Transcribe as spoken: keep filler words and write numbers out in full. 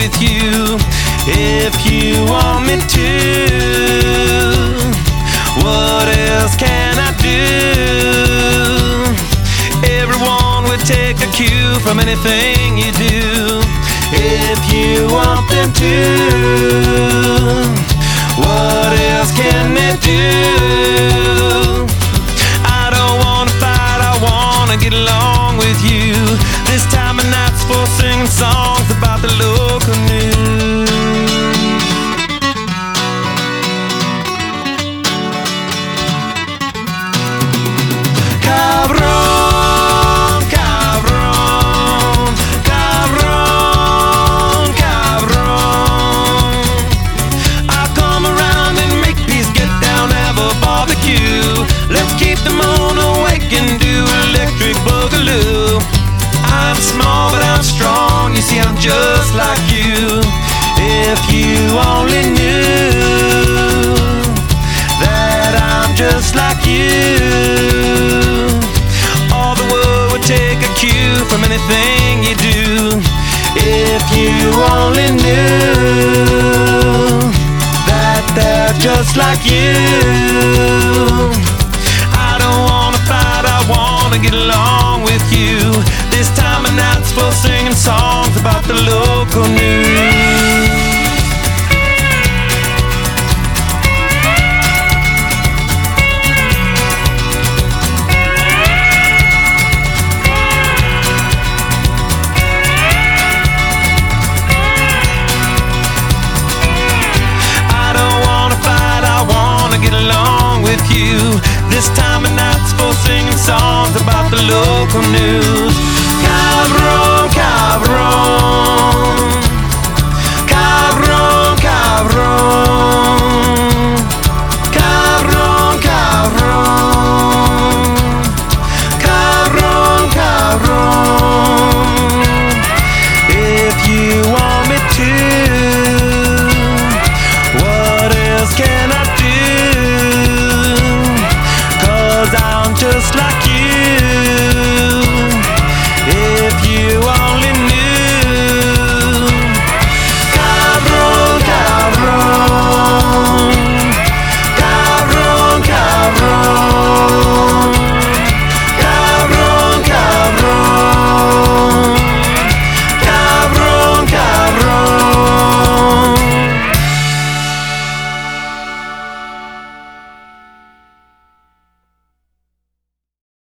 with you if you want me to. What else can I do? Everyone would take a cue from anything you do if you want them to. What else can they do? I don't wanna fight, I wanna get along with you. This time of night's for singing songs about the local news. Cabron, cabron, cabron, cabron. I'll come around and make peace, get down, have a barbecue. Let's keep the moon awake and do electric boogaloo. I'm small but I'm strong, you see I'm just like you. If you only knew that I'm just like you. All the world would take a cue from anything you do. If you only knew that they're just like you. I don't wanna fight, I wanna get along with you. This time of night's for singing songs about the local news. I don't wanna fight, I wanna get along with you. This time of night's for singing songs about the local news. Cabron.